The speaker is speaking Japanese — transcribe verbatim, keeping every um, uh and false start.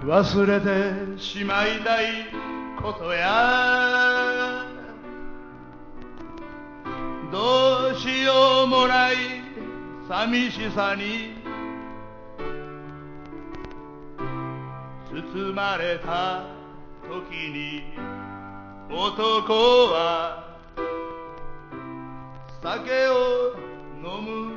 忘れてしまいたいことやどうしようもない寂しさに包まれた時に男は酒を飲む